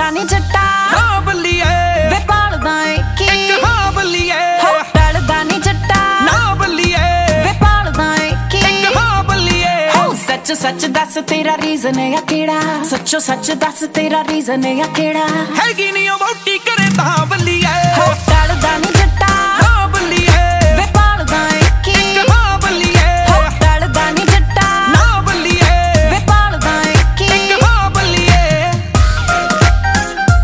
ਟਲਦਾ ਨੀ ਜੱਟਾ ਨਾ ਬੱਲੀਏ ਵੇ ਪਾਲਦਾ ਏ ਕੀ ਇੱਕ ਹਾਂ ਬੱਲੀਏ ਹੋ ਟਲਦਾ ਨੀ ਜੱਟਾ ਨਾ ਬੱਲੀਏ ਵੇ ਪਾਲਦਾ ਏ ਕੀ ਇੱਕ ਹਾਂ ਬੱਲੀਏ ਹੋ ਸੱਚ ਸੱਚ ਦੱਸ ਤੇਰਾ ਰੀਜ਼ਨ ਆ ਕਿਹੜਾ ਸੱਚੋ ਸੱਚ ਦੱਸ ਤੇਰਾ ਰੀਜ਼ਨ ਆ ਕਿਹੜਾ ਹੈਗੀ ਨੀ ਉਹ ਵਹੁਟੀ ਕਰੇ ਤਾਂ ਬੱਲੀਏ ਹੋ ਟਲਦਾ ਨੀ ਜੱਟਾ